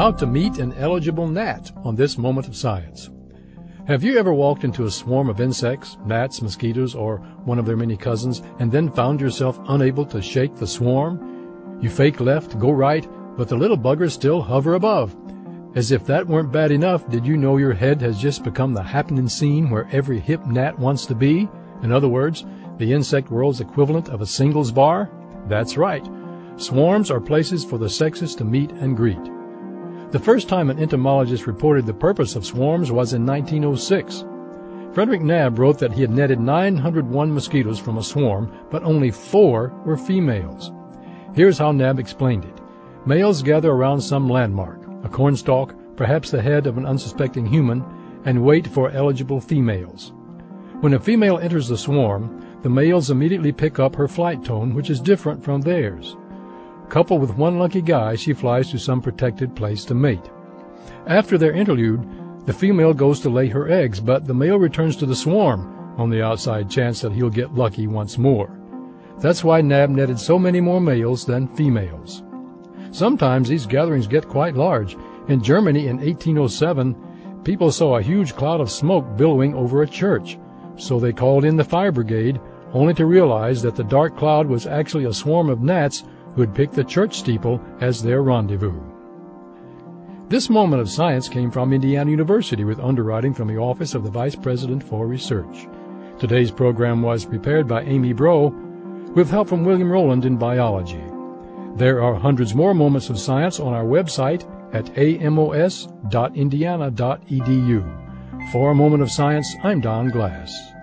How to meet an eligible gnat on this moment of science. Have you ever walked into a swarm of insects, gnats, mosquitoes, or one of their many cousins, and then found yourself unable to shake the swarm? You fake left, go right, but the little buggers still hover above. As if that weren't bad enough, did you know your head has just become the happening scene where every hip gnat wants to be? In other words, the insect world's equivalent of a singles bar? That's right. Swarms are places for the sexes to meet and greet. The first time an entomologist reported the purpose of swarms was in 1906. Frederick Knabb wrote that he had netted 901 mosquitoes from a swarm, but only 4 were females. Here's how Knabb explained it. Males gather around some landmark, a cornstalk, perhaps the head of an unsuspecting human, and wait for eligible females. When a female enters the swarm, the males immediately pick up her flight tone, which is different from theirs. Coupled with one lucky guy, she flies to some protected place to mate. After their interlude, the female goes to lay her eggs, but the male returns to the swarm on the outside chance that he'll get lucky once more. That's why Knabb netted so many more males than females. Sometimes these gatherings get quite large. In Germany in 1807, people saw a huge cloud of smoke billowing over a church, so they called in the fire brigade, only to realize that the dark cloud was actually a swarm of gnats who had picked the church steeple as their rendezvous. This moment of science came from Indiana University with underwriting from the Office of the Vice President for Research. Today's program was prepared by Amy Breaux with help from William Rowland in biology. There are hundreds more moments of science on our website at amos.indiana.edu. For A Moment of Science, I'm Don Glass.